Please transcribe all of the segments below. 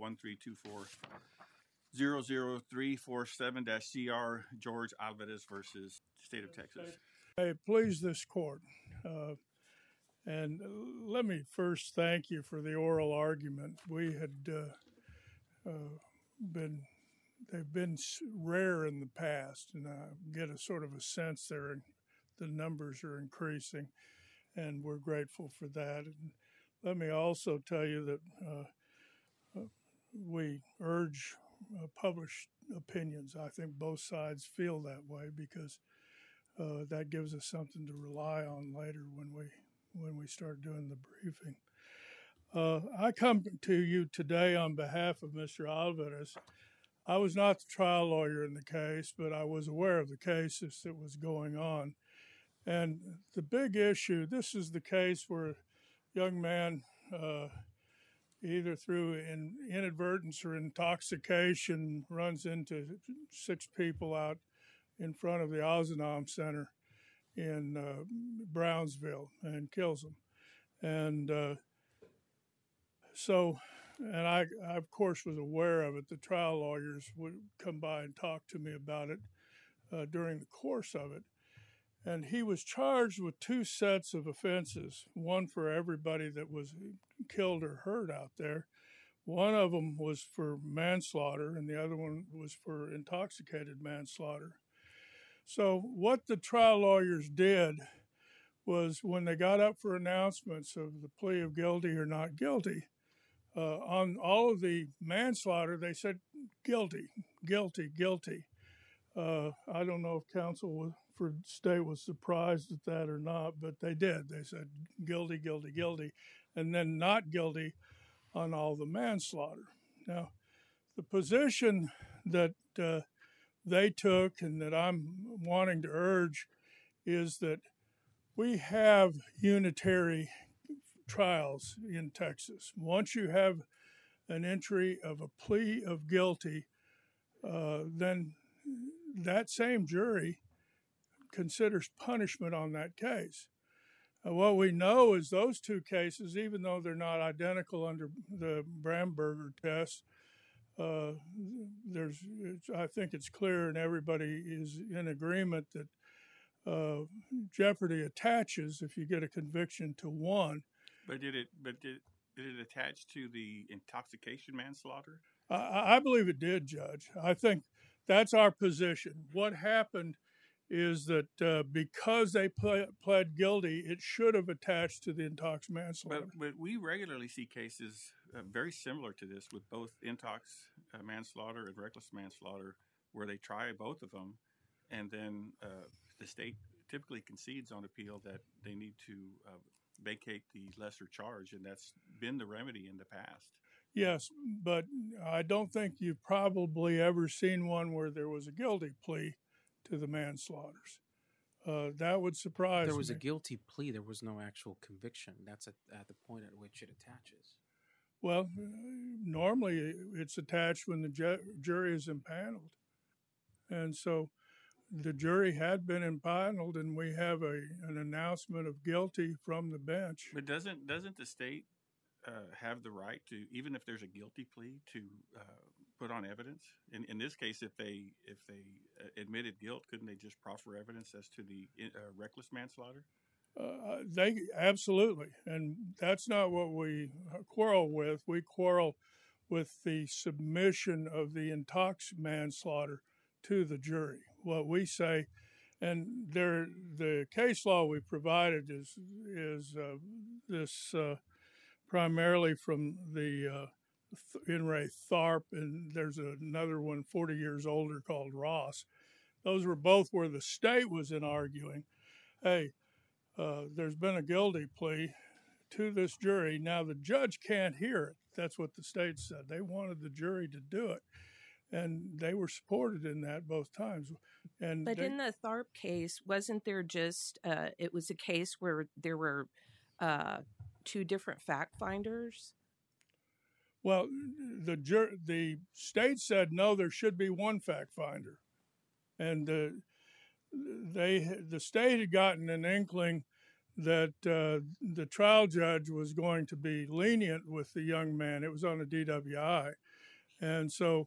1-324-00347-CR George Alvarez versus State of Texas. Hey, please this court. And let me first thank you for the oral argument. We had they've been rare in the past, and I get a sort of a sense the numbers are increasing, and we're grateful for that. And let me also tell you that we urge published opinions. I think both sides feel that way because that gives us something to rely on later when we start doing the briefing. I come to you today on behalf of Mr. Alvarez. I was not the trial lawyer in the case, but I was aware of the cases that was going on. And the big issue, this is the case where a young man, either through inadvertence or intoxication, runs into 6 people out in front of the Ozanam Center in Brownsville and kills them. And and I, of course, was aware of it. The trial lawyers would come by and talk to me about it during the course of it. And he was charged with 2 sets of offenses, one for everybody that was killed or hurt out there. One of them was for manslaughter, and the other one was for intoxicated manslaughter. So what the trial lawyers did was when they got up for announcements of the plea of guilty or not guilty, on all of the manslaughter, they said guilty, guilty, guilty. I don't know if counsel for state was surprised at that or not, but they did. They said guilty, guilty, guilty, and then not guilty on all the manslaughter. Now, the position that they took and that I'm wanting to urge is that we have unitary trials in Texas. Once you have an entry of a plea of guilty, then that same jury considers punishment on that case. What we know is those 2 cases, even though they're not identical under the Bramberger test, I think it's clear and everybody is in agreement that jeopardy attaches if you get a conviction to one. But did it attach to the intoxication manslaughter? I believe it did, Judge. I think that's our position. What happened is that because they pled guilty, it should have attached to the intox manslaughter. But we regularly see cases very similar to this with both intox manslaughter and reckless manslaughter where they try both of them, and then the state typically concedes on appeal that they need to vacate the lesser charge, and that's been the remedy in the past. Yes, but I don't think you've probably ever seen one where there was a guilty plea to the manslaughters. That would surprise me. There was a guilty plea. There was no actual conviction. That's at the point at which it attaches. Well, normally it's attached when the jury is impaneled. And so the jury had been impaneled, and we have an announcement of guilty from the bench. But doesn't the state have the right to, even if there's a guilty plea, to put on evidence? In this case, if they admitted guilt, couldn't they just proffer evidence as to the reckless manslaughter? They absolutely, and that's not what we quarrel with. We quarrel with the submission of the intox manslaughter to the jury. What we say, and the case law we provided is this primarily from the In re Tharp, and there's another one 40 years older called Ross. Those were both where the state was in arguing, hey, there's been a guilty plea to this jury. Now the judge can't hear it. That's what the state said. They wanted the jury to do it, and they were supported in that both times. But in the Tharp case, wasn't there just, it was a case where there were 2 different fact finders? Well, the state said, no, there should be one fact finder. And the state had gotten an inkling that the trial judge was going to be lenient with the young man. It was on a DWI. And so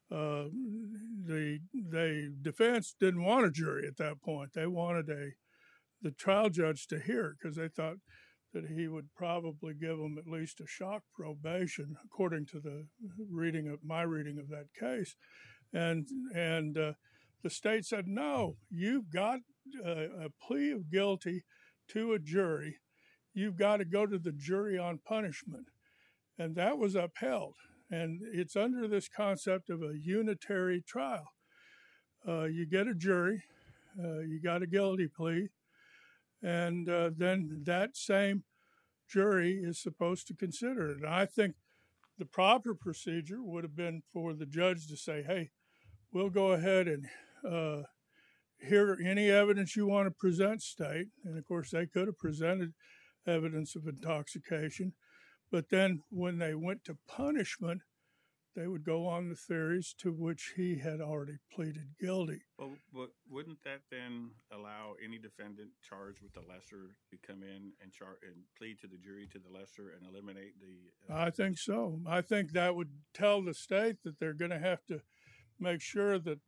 the defense didn't want a jury at that point. They wanted the trial judge to hear it because they thought that he would probably give them at least a shock probation, according to the my reading of that case. And the state said, no, you've got a plea of guilty to a jury. You've got to go to the jury on punishment. And that was upheld. And it's under this concept of a unitary trial. You get a jury, you got a guilty plea, and then that same jury is supposed to consider it. And I think the proper procedure would have been for the judge to say, hey, we'll go ahead and hear any evidence you want to present, state. And of course, they could have presented evidence of intoxication. But then when they went to punishment, they would go on the theories to which he had already pleaded guilty. Well, but wouldn't that then allow any defendant charged with the lesser to come in and plead to the jury to the lesser and eliminate the... I think so. I think that would tell the state that they're going to have to make sure that,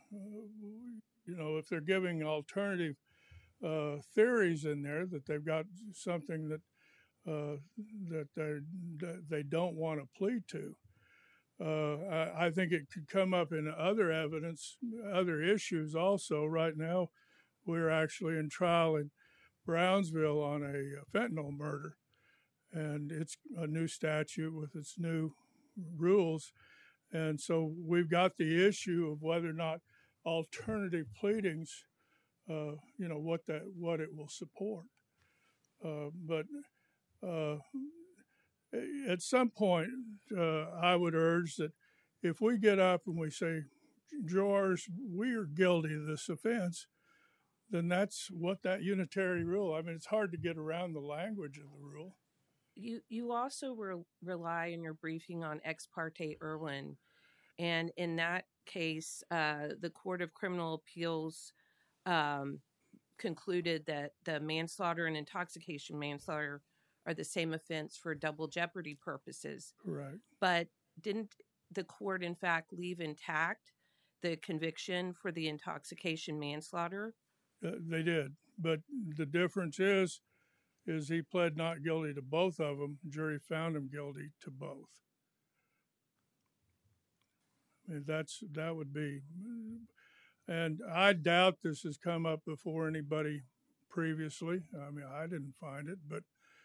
if they're giving alternative theories in there, that they've got something that they don't want to plead to. I think it could come up in other evidence, other issues also. Right now, we're actually in trial in Brownsville on a fentanyl murder, and it's a new statute with its new rules. And so we've got the issue of whether or not alternative pleadings, what it will support. But at some point, I would urge that if we get up and we say, jurors, we are guilty of this offense, then that's what that unitary rule. I mean, it's hard to get around the language of the rule. You also rely in your briefing on Ex parte Irwin. And in that case, the Court of Criminal Appeals concluded that the manslaughter and intoxication manslaughter are the same offense for double jeopardy purposes. Correct. But didn't the court, in fact, leave intact the conviction for the intoxication manslaughter? They did. But the difference is he pled not guilty to both of them. The jury found him guilty to both. I mean, that would be... And I doubt this has come up before anybody previously. I mean, I didn't find it, but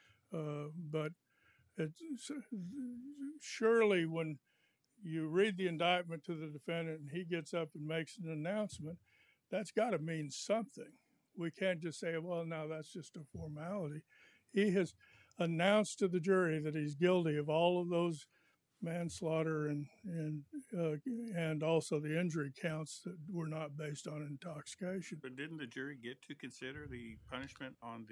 it's, surely when you read the indictment to the defendant and he gets up and makes an announcement, that's got to mean something. We can't just say, well, no, that's just a formality. He has announced to the jury that he's guilty of all of those manslaughter and also the injury counts that were not based on intoxication. But didn't the jury get to consider the punishment on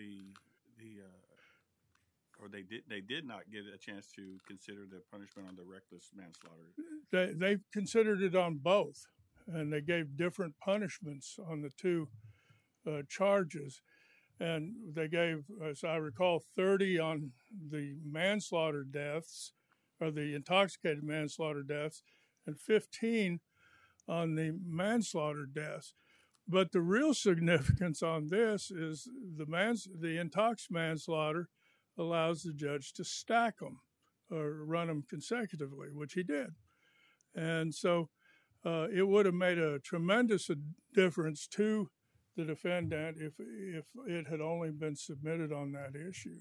or they did not get a chance to consider the punishment on the reckless manslaughter? They considered it on both, and they gave different punishments on the two charges. And they gave, as I recall, 30 on the manslaughter deaths, or the intoxicated manslaughter deaths, and 15 on the manslaughter deaths. But the real significance on this is the intox manslaughter allows the judge to stack them or run them consecutively, which he did. And so it would have made a tremendous difference to the defendant if it had only been submitted on that issue.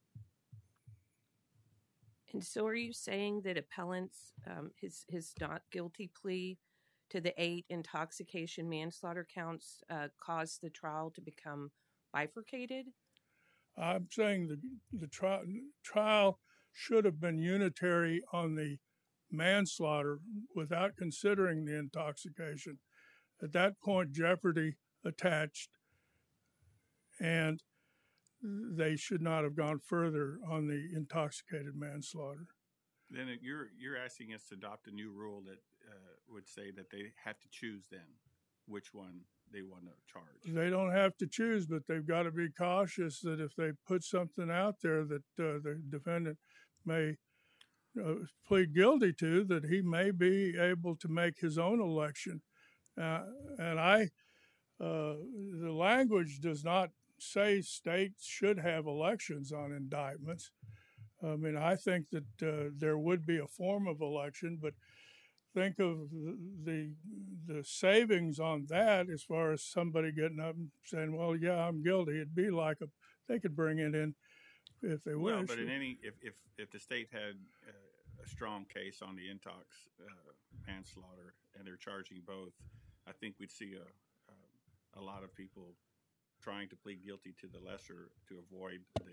And so are you saying that appellant's his not guilty plea to the 8 intoxication manslaughter counts caused the trial to become bifurcated? I'm saying the trial should have been unitary on the manslaughter without considering the intoxication. At that point, jeopardy attached, and they should not have gone further on the intoxicated manslaughter. Then you're asking us to adopt a new rule that would say that they have to choose then which one they want to charge. They don't have to choose, but they've got to be cautious that if they put something out there that the defendant may plead guilty to, that he may be able to make his own election. And the language does not say states should have elections on indictments. I mean, I think that there would be a form of election, but think of the savings on that as far as somebody getting up and saying, "Well, yeah, I'm guilty." It'd be like they could bring it in if they wish. Well, but if the state had a strong case on the intox manslaughter and they're charging both, I think we'd see a lot of people trying to plead guilty to the lesser to avoid the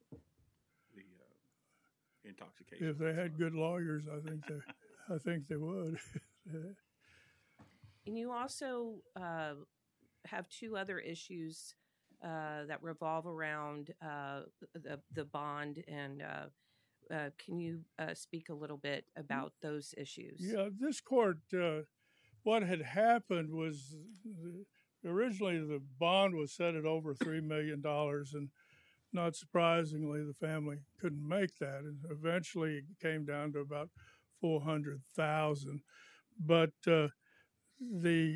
intoxication. If they had good lawyers, I think they would. And you also have two other issues that revolve around the bond, and can you speak a little bit about those issues? Yeah, this court, what had happened was originally the bond was set at over $3 million, and not surprisingly, the family couldn't make that, and eventually it came down to about $400,000. But the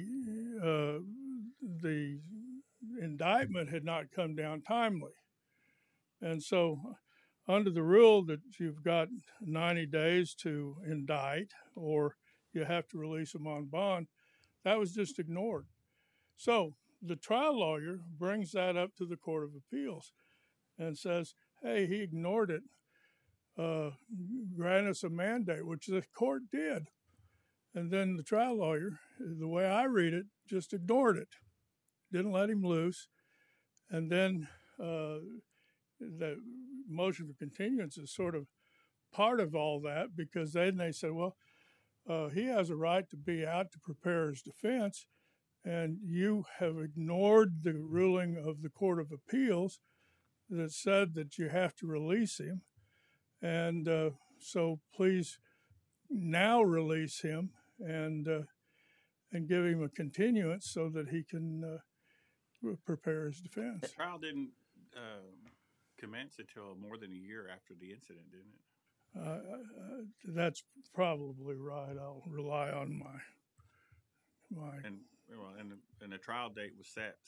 indictment had not come down timely, and so under the rule that you've got 90 days to indict, or you have to release them on bond, that was just ignored. So the trial lawyer brings that up to the Court of Appeals and says, "Hey, he ignored it. Grant us a mandate," which the court did. And then the trial lawyer, the way I read it, just ignored it, didn't let him loose. And then the motion for continuance is sort of part of all that, because then they said, well, he has a right to be out to prepare his defense, and you have ignored the ruling of the Court of Appeals that said that you have to release him. And so please now release him and give him a continuance so that he can prepare his defense. The trial didn't commence until more than a year after the incident, didn't it? That's probably right. I'll rely on my. And the trial date was set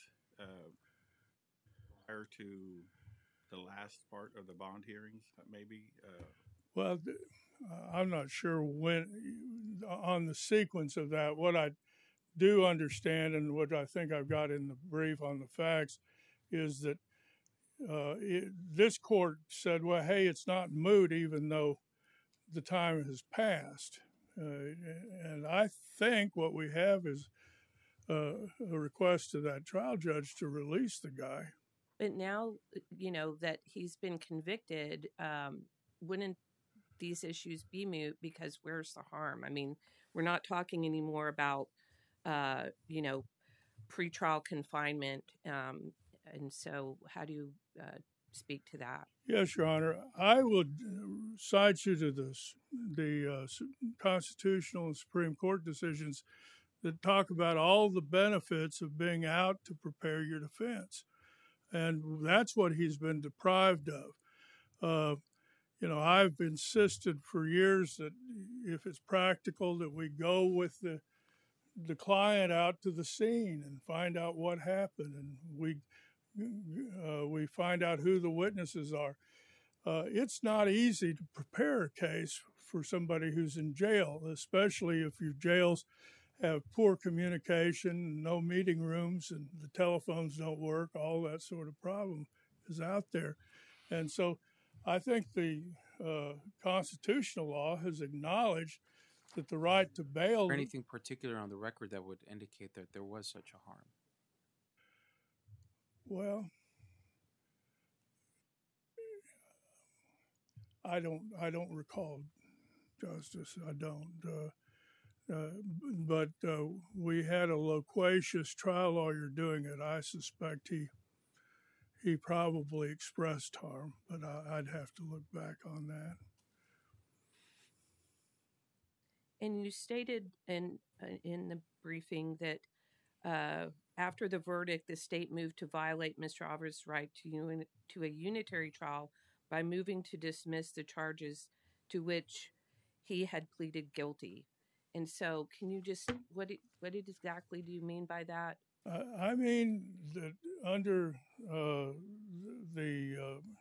prior to the last part of the bond hearings, maybe. Well, I'm not sure when on the sequence of that. What I do understand, and what I think I've got in the brief on the facts, is that this court said, well, hey, it's not moot even though the time has passed. And I think what we have is a request to that trial judge to release the guy. But now, that he's been convicted, wouldn't these issues be moot? Because where's the harm? I mean, we're not talking anymore about, pretrial confinement. And so how do you speak to that? Yes, Your Honor. I would cite you to the constitutional and Supreme Court decisions that talk about all the benefits of being out to prepare your defense. And that's what he's been deprived of. I've insisted for years that if it's practical, that we go with the client out to the scene and find out what happened, and we find out who the witnesses are. It's not easy to prepare a case for somebody who's in jail, especially if your jails have poor communication, no meeting rooms, and the telephones don't work. All that sort of problem is out there. And so I think the constitutional law has acknowledged that the right to bail... Or anything particular on the record that would indicate that there was such a harm? Well, I don't recall, Justice. I don't. But we had a loquacious trial lawyer doing it. I suspect he probably expressed harm, but I'd have to look back on that. And you stated in the briefing that after the verdict, the state moved to violate Mr. Alvarez's right to a unitary trial by moving to dismiss the charges to which he had pleaded guilty. And so, can you just what exactly do you mean by that? I mean that under the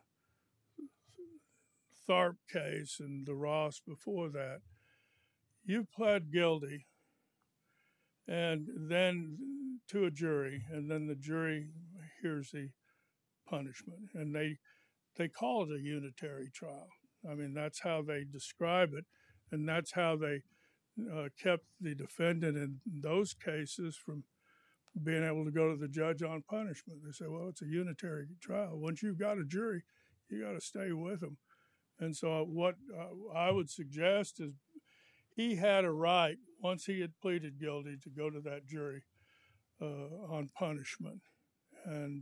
Tharp case and the Ross before that, you pled guilty, and then to a jury, and then the jury hears the punishment, and they call it a unitary trial. I mean, that's how they describe it, and that's how they kept the defendant in those cases from being able to go to the judge on punishment. They say, well, it's a unitary trial. Once you've got a jury, you got to stay with them. And so what I would suggest is he had a right, once he had pleaded guilty, to go to that jury on punishment. And,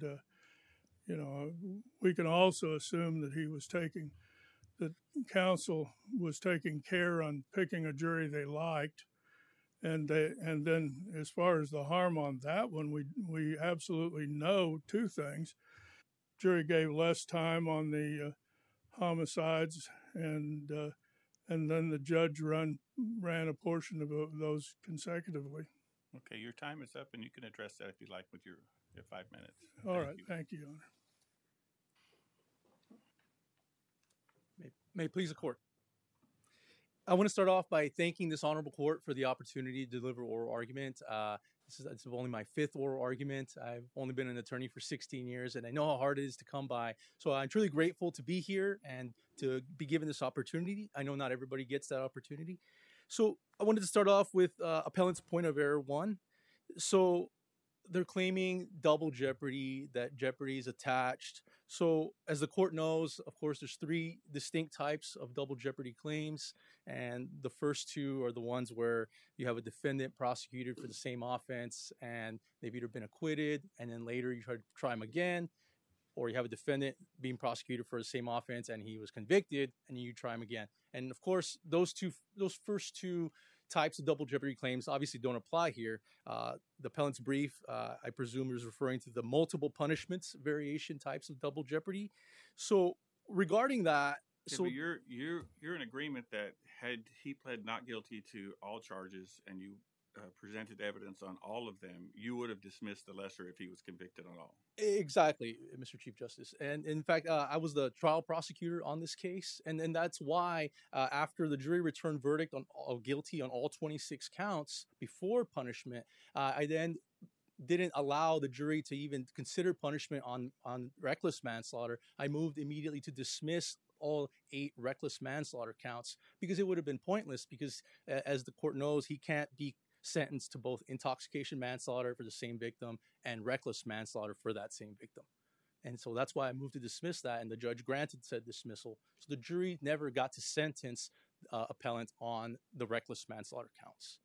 we can also assume that that counsel was taking care on picking a jury they liked. And then as far as the harm on that one, we absolutely know two things. Jury gave less time on the homicides, and then the judge ran a portion of those consecutively. Okay, your time is up, and you can address that if you like with your 5 minutes. All right, thank you, Your Honor. May it please the court. I want to start off by thanking this honorable court for the opportunity to deliver oral argument. This is only my 5th oral argument. I've only been an attorney for 16 years, and I know how hard it is to come by. So I'm truly grateful to be here and to be given this opportunity. I know not everybody gets that opportunity. So I wanted to start off with appellant's point of error 1. So they're claiming double jeopardy, that jeopardy is attached. So as the court knows, of course, there's 3 distinct types of double jeopardy claims. And the first 2 are the ones where you have a defendant prosecuted for the same offense and they've either been acquitted and then later you try them again, or you have a defendant being prosecuted for the same offense and he was convicted and you try him again. And of course, those first 2 types of double jeopardy claims obviously don't apply here. The appellant's brief, I presume, is referring to the multiple punishments variation types of double jeopardy. So regarding that, yeah, but you're in agreement that had he pled not guilty to all charges and you presented evidence on all of them, you would have dismissed the lesser if he was convicted on all. Exactly, Mr. Chief Justice. And in fact, I was the trial prosecutor on this case. And that's why after the jury returned verdict on guilty on all 26 counts before punishment, I then didn't allow the jury to even consider punishment on reckless manslaughter. I moved immediately to dismiss all 8 reckless manslaughter counts because it would have been pointless because, as the court knows, he can't be sentenced to both intoxication manslaughter for the same victim and reckless manslaughter for that same victim. And so that's why I moved to dismiss that, and the judge granted said dismissal. So the jury never got to sentence appellant on the reckless manslaughter counts.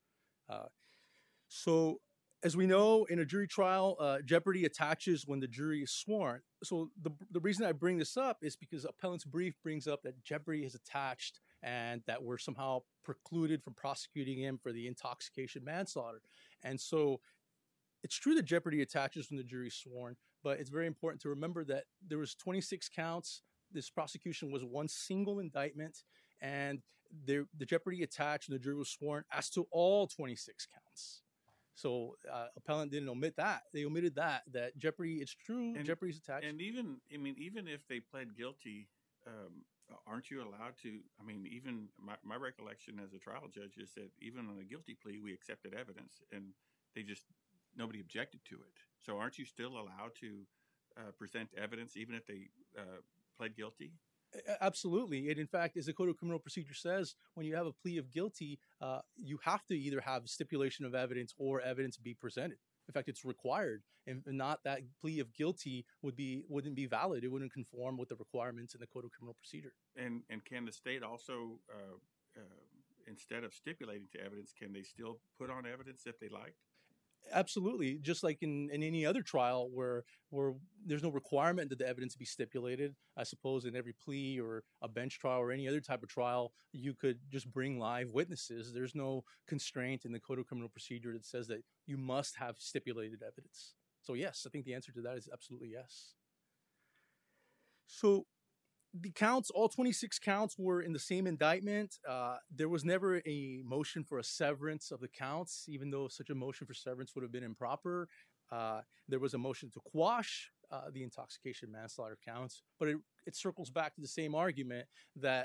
So as we know, in a jury trial, jeopardy attaches when the jury is sworn. So the reason I bring this up is because appellant's brief brings up that jeopardy is attached and that we're somehow precluded from prosecuting him for the intoxication manslaughter. And so it's true that jeopardy attaches when the jury is sworn, but it's very important to remember that there was 26 counts. This prosecution was one single indictment, and the jeopardy attached when the jury was sworn as to all 26 counts. So appellant didn't omit that. They omitted that jeopardy, it's true, jeopardy is attached. And even if they pled guilty, aren't you allowed to, even my recollection as a trial judge is that even on a guilty plea, we accepted evidence and nobody objected to it. So aren't you still allowed to present evidence even if they pled guilty? Absolutely. And in fact, as the Code of Criminal Procedure says, when you have a plea of guilty, you have to either have stipulation of evidence or evidence be presented. In fact, it's required, and not that plea of guilty wouldn't be valid. It wouldn't conform with the requirements in the Code of Criminal Procedure. And can the state also, instead of stipulating to evidence, can they still put on evidence if they like? Absolutely. Just like in any other trial where there's no requirement that the evidence be stipulated, I suppose in every plea or a bench trial or any other type of trial, you could just bring live witnesses. There's no constraint in the Code of Criminal Procedure that says that you must have stipulated evidence. So yes, I think the answer to that is absolutely yes. So The counts, all 26 counts, were in the same indictment. There was never a motion for a severance of the counts, even though such a motion for severance would have been improper. There was a motion to quash the intoxication manslaughter counts, but it circles back to the same argument that,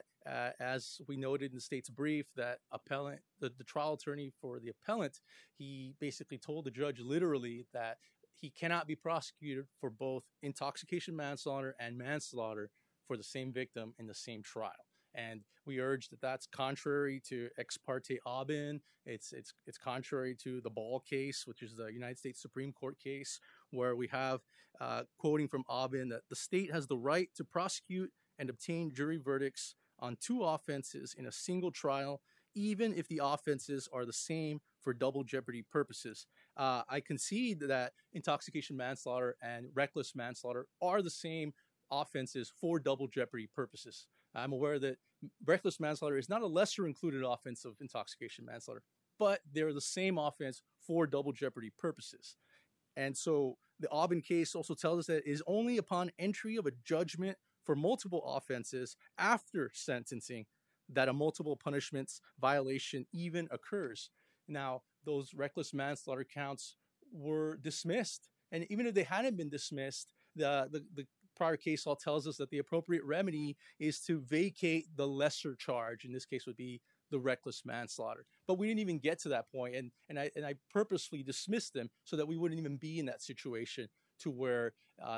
as we noted in the state's brief, that the trial attorney for the appellant, he basically told the judge literally that he cannot be prosecuted for both intoxication manslaughter and manslaughter for the same victim in the same trial. And we urge that that's contrary to Ex parte Aubin. It's contrary to the Ball case, which is the United States Supreme Court case, where we have, quoting from Aubin, that the state has the right to prosecute and obtain jury verdicts on two offenses in a single trial, even if the offenses are the same for double jeopardy purposes. I concede that intoxication manslaughter and reckless manslaughter are the same offenses for double jeopardy purposes. I'm aware that reckless manslaughter is not a lesser included offense of intoxication manslaughter, but they're the same offense for double jeopardy purposes. And so the Aubin case also tells us that it is only upon entry of a judgment for multiple offenses after sentencing that a multiple punishments violation even occurs. Now, those reckless manslaughter counts were dismissed. And even if they hadn't been dismissed, the prior case law tells us that the appropriate remedy is to vacate the lesser charge. In this case would be the reckless manslaughter. But we didn't even get to that point, and I purposefully dismissed them so that we wouldn't even be in that situation to where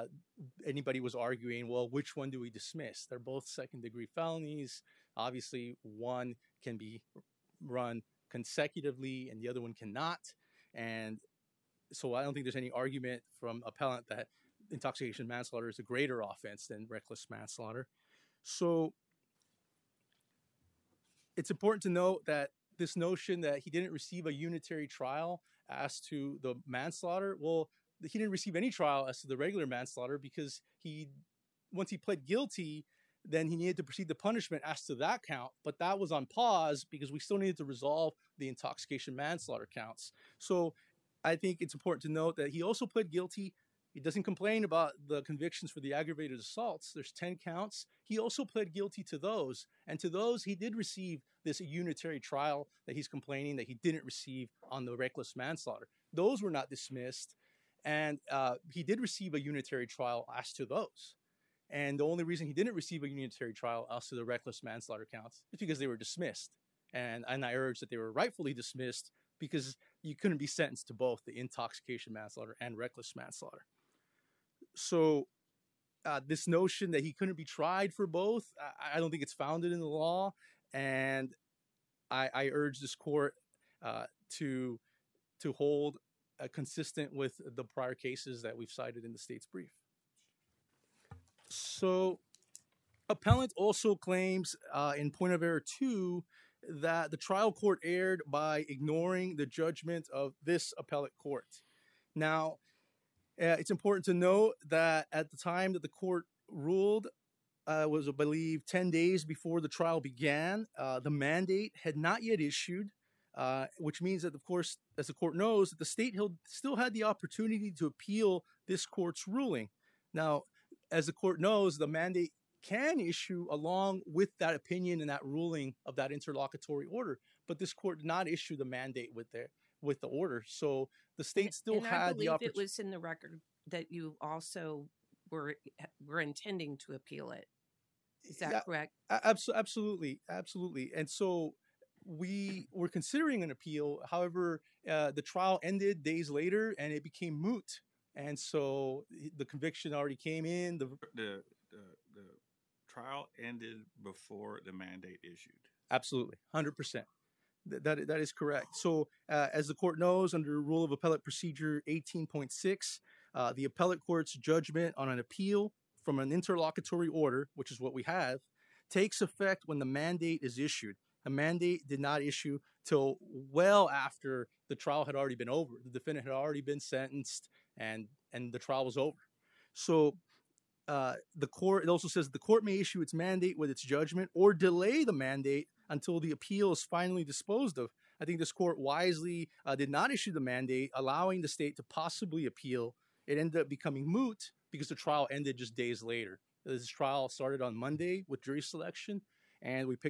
anybody was arguing, well, which one do we dismiss? They're both second-degree felonies. Obviously, one can be run consecutively and the other one cannot. And so I don't think there's any argument from appellant that intoxication manslaughter is a greater offense than reckless manslaughter. So it's important to note that this notion that he didn't receive a unitary trial as to the manslaughter, well, he didn't receive any trial as to the regular manslaughter because once he pled guilty, then he needed to proceed to punishment as to that count, but that was on pause because we still needed to resolve the intoxication manslaughter counts. So I think it's important to note that he also pled guilty. He doesn't complain about the convictions for the aggravated assaults. There's 10 counts. He also pled guilty to those. And to those, he did receive this unitary trial that he's complaining that he didn't receive on the reckless manslaughter. Those were not dismissed. And he did receive a unitary trial as to those. And the only reason he didn't receive a unitary trial as to the reckless manslaughter counts is because they were dismissed. And I urge that they were rightfully dismissed because you couldn't be sentenced to both the intoxication manslaughter and reckless manslaughter. So this notion that he couldn't be tried for both, I don't think it's founded in the law. And I urge this court to hold consistent with the prior cases that we've cited in the state's brief. So appellant also claims in point of error 2 that the trial court erred by ignoring the judgment of this appellate court. Now, it's important to note that at the time that the court ruled was, I believe, 10 days before the trial began. The mandate had not yet issued, which means that, of course, as the court knows, that the state still had the opportunity to appeal this court's ruling. Now, as the court knows, the mandate can issue along with that opinion and that ruling of that interlocutory order, but this court did not issue the mandate with the order. So the state still had the opportunity. It was in the record that you also were intending to appeal it. Is that correct? Absolutely. And so we were considering an appeal. However, the trial ended days later and it became moot. And so the conviction already came in. The trial ended before the mandate issued. Absolutely. 100%. That is correct. So as the court knows, under Rule of Appellate Procedure 18.6, the appellate court's judgment on an appeal from an interlocutory order, which is what we have, takes effect when the mandate is issued. A mandate did not issue till well after the trial had already been over. The defendant had already been sentenced and the trial was over. So the court, it also says the court may issue its mandate with its judgment or delay the mandate until the appeal is finally disposed of. I think this court wisely did not issue the mandate, allowing the state to possibly appeal. It ended up becoming moot because the trial ended just days later. This trial started on Monday with jury selection, and we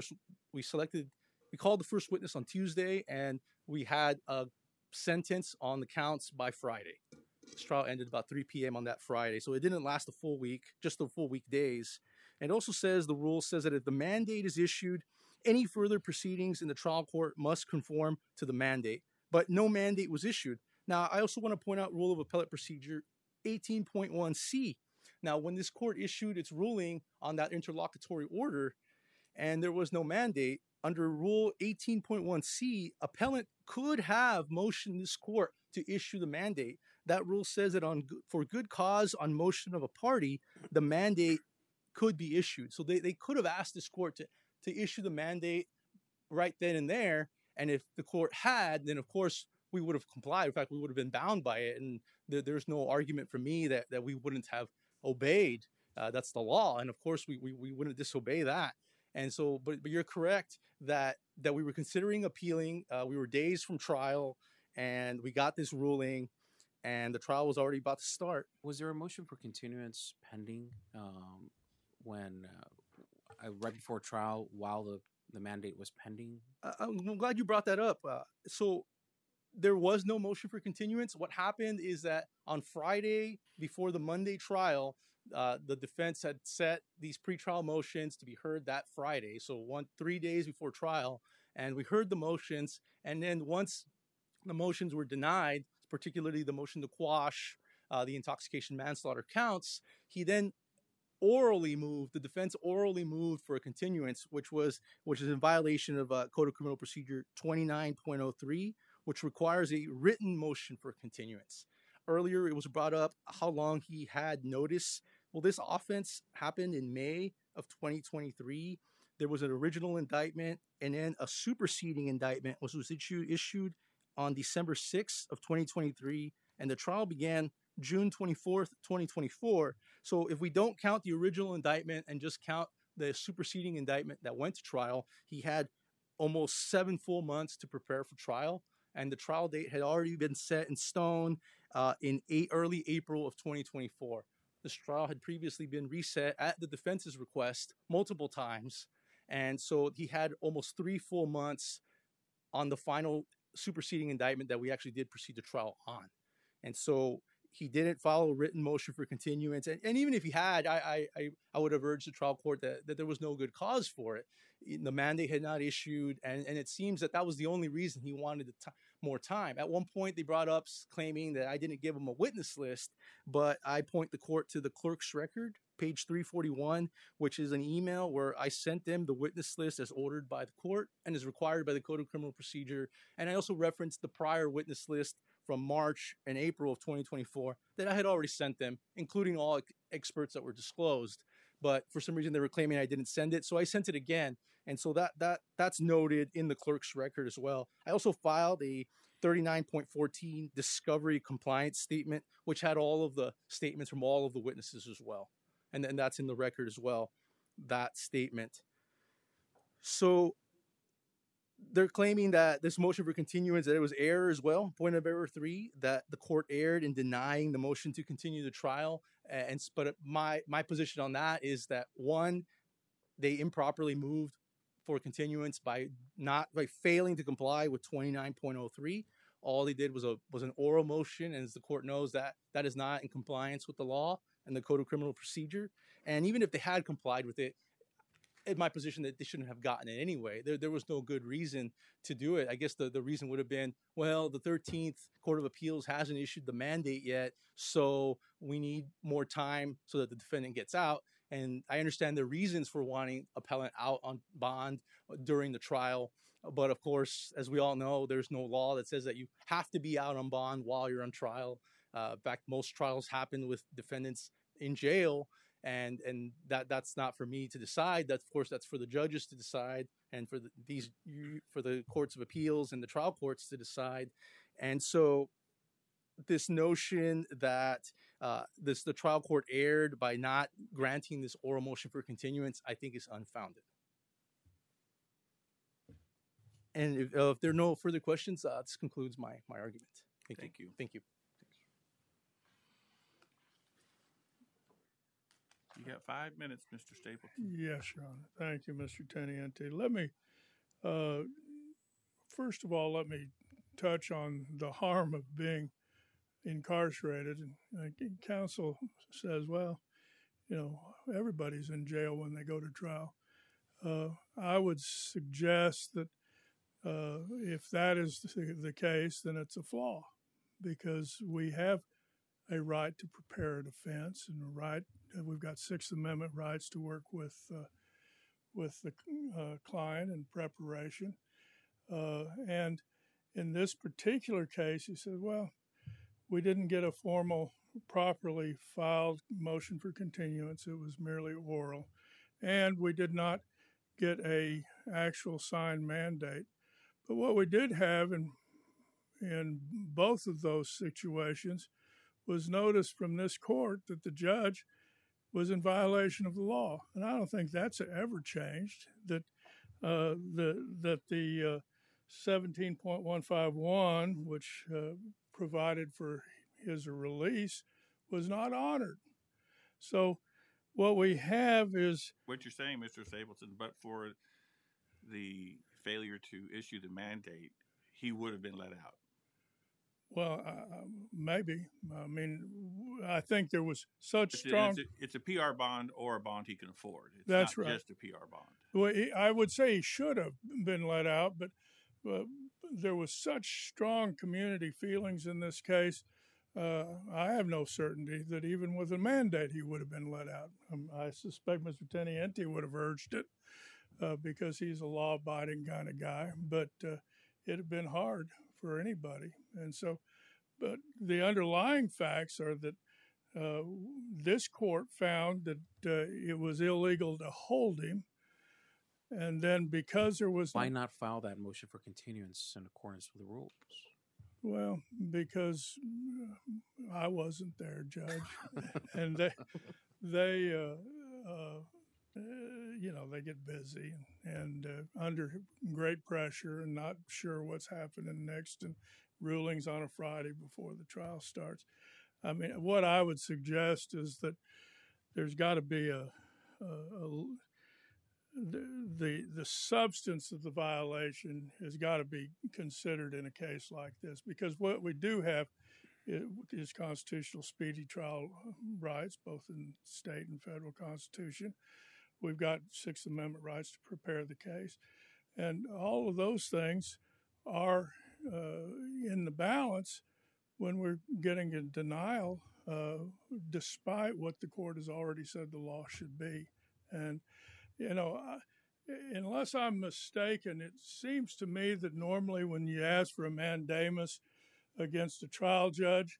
called the first witness on Tuesday, and we had a sentence on the counts by Friday. This trial ended about 3 p.m. on that Friday, so it didn't last a full week, just the full weekdays. And it also says, the rule says that if the mandate is issued, any further proceedings in the trial court must conform to the mandate. But no mandate was issued. Now, I also want to point out Rule of Appellate Procedure 18.1c. Now, when this court issued its ruling on that interlocutory order and there was no mandate, under Rule 18.1c, appellant could have motioned this court to issue the mandate. That rule says that for good cause on motion of a party, the mandate could be issued. So they could have asked this court to issue the mandate right then and there. And if the court had, then of course we would have complied. In fact, we would have been bound by it. And there's no argument for me that we wouldn't have obeyed. That's the law. And of course we wouldn't disobey that. And so, but you're correct that we were considering appealing. We were days from trial and we got this ruling and the trial was already about to start. Was there a motion for continuance pending when right before trial while the mandate was pending? I'm glad you brought that up. So there was no motion for continuance. What happened is that on Friday before the Monday trial, the defense had set these pretrial motions to be heard that Friday. So 3 days before trial, and we heard the motions. And then once the motions were denied, particularly the motion to quash the intoxication manslaughter counts, he then the defense orally moved for a continuance, which is in violation of Code of Criminal Procedure 29.03, which requires a written motion for continuance. Earlier, it was brought up how long he had notice. Well, this offense happened in May of 2023. There was an original indictment and then a superseding indictment, which was issued on December 6th of 2023, and the trial began June 24th, 2024. So if we don't count the original indictment and just count the superseding indictment that went to trial, he had almost 7 full months to prepare for trial. And the trial date had already been set in stone in early April of 2024. This trial had previously been reset at the defense's request multiple times. And so he had almost 3 full months on the final superseding indictment that we actually did proceed to trial on. And so he didn't file a written motion for continuance. And even if he had, I would have urged the trial court that there was no good cause for it. The mandate had not issued, and it seems that was the only reason he wanted more time. At one point, they brought up claiming that I didn't give him a witness list, but I point the court to the clerk's record, page 341, which is an email where I sent them the witness list as ordered by the court and is required by the Code of Criminal Procedure. And I also referenced the prior witness list from March and April of 2024 that I had already sent them, including all experts that were disclosed. But for some reason, they were claiming I didn't send it, so I sent it again. And so that's noted in the clerk's record as well. I also filed a 39.14 discovery compliance statement, which had all of the statements from all of the witnesses as well. And then that's in the record as well, that statement. So they're claiming that this motion for continuance, that it was error as well. Point of error 3, that the court erred in denying the motion to continue the trial. But my position on that is that, one, they improperly moved for continuance by failing to comply with 29.03. All they did was an oral motion, and as the court knows, that is not in compliance with the law and the Code of Criminal Procedure. And even if they had complied with it, in my position that they shouldn't have gotten it anyway. There was no good reason to do it. I guess the reason would have been, well, the 13th Court of Appeals hasn't issued the mandate yet, so we need more time so that the defendant gets out. And I understand the reasons for wanting appellant out on bond during the trial. But of course, as we all know, there's no law that says that you have to be out on bond while you're on trial. In fact, most trials happen with defendants in jail. And that's not for me to decide. Of course, that's for the judges to decide, and for the courts of appeals and the trial courts to decide. And so, this notion that the trial court erred by not granting this oral motion for continuance, I think, is unfounded. And if there are no further questions, this concludes my argument. Thank you. You You got 5 minutes, Mr. Stapleton. Yes, Your Honor. Thank you, Mr. Teniente. Let me, first of all, let me touch on the harm of being incarcerated. And counsel says, well, you know, everybody's in jail when they go to trial. I would suggest that if that is the case, then it's a flaw, because we have a right to prepare a defense and a right. We've got Sixth Amendment rights to work with the client in preparation. And in this particular case, he said, well, we didn't get a formal, properly filed motion for continuance. It was merely oral. And we did not get a actual signed mandate. But what we did have in both of those situations was notice from this court that the judge was in violation of the law. And I don't think that's ever changed, that the 17.151, which provided for his release, was not honored. So what we have is... What you're saying, Mr. Stapleton, but for the failure to issue the mandate, he would have been let out. Well, maybe. I mean, I think there was such strong... It's a PR bond or a bond he can afford. It's That's not right. just a PR bond. Well, I would say he should have been let out, but there was such strong community feelings in this case. I have no certainty that even with a mandate he would have been let out. I suspect Mr. Teniente would have urged it because he's a law-abiding kind of guy, but it had been hard for anybody. And so, but the underlying facts are that this court found that it was illegal to hold him. And then because there was... Why not file that motion for continuance in accordance with the rules? Well, because I wasn't there, Judge. And they you know, they get busy and under great pressure and not sure what's happening next, and rulings on a Friday before the trial starts. I mean, what I would suggest is that there's got to be the substance of the violation has got to be considered in a case like this, because what we do have is constitutional speedy trial rights, both in state and federal constitution. We've got Sixth Amendment rights to prepare the case. And all of those things are in the balance when we're getting a denial, despite what the court has already said the law should be. And, you know, unless I'm mistaken, it seems to me that normally when you ask for a mandamus against a trial judge,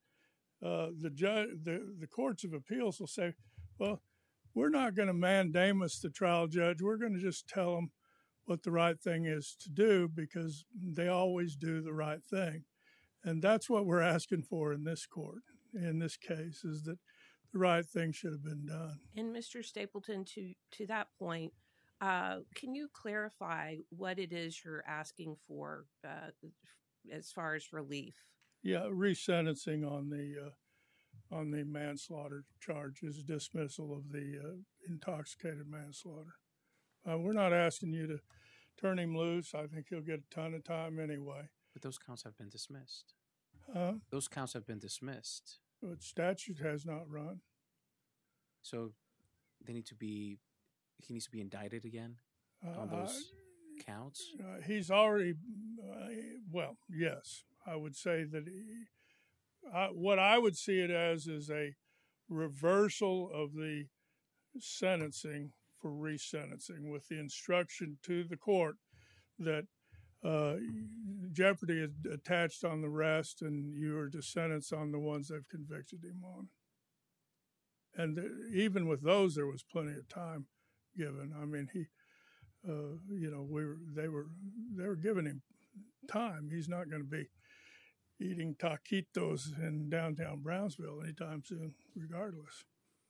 the courts of appeals will say, well, we're not going to mandamus the trial judge. We're going to just tell them what the right thing is to do, because they always do the right thing. And that's what we're asking for in this court, in this case, is that the right thing should have been done. And Mr. Stapleton, to that point, can you clarify what it is you're asking for as far as relief? Yeah, resentencing on the manslaughter charges, dismissal of the intoxicated manslaughter. We're not asking you to turn him loose. I think he'll get a ton of time anyway. But those counts have been dismissed. Huh? Those counts have been dismissed. But statute has not run. So he needs to be indicted again on those counts? He's already, well, yes. I would say that what I would see it as is a reversal of the sentencing for resentencing, with the instruction to the court that jeopardy is attached on the rest and you are to sentence on the ones they've convicted him on. And even with those, there was plenty of time given. I mean, he, you know, they were giving him time. He's not going to be eating taquitos in downtown Brownsville anytime soon, regardless.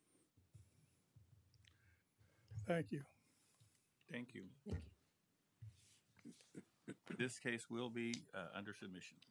Thank you. Thank you. This case will be under submission.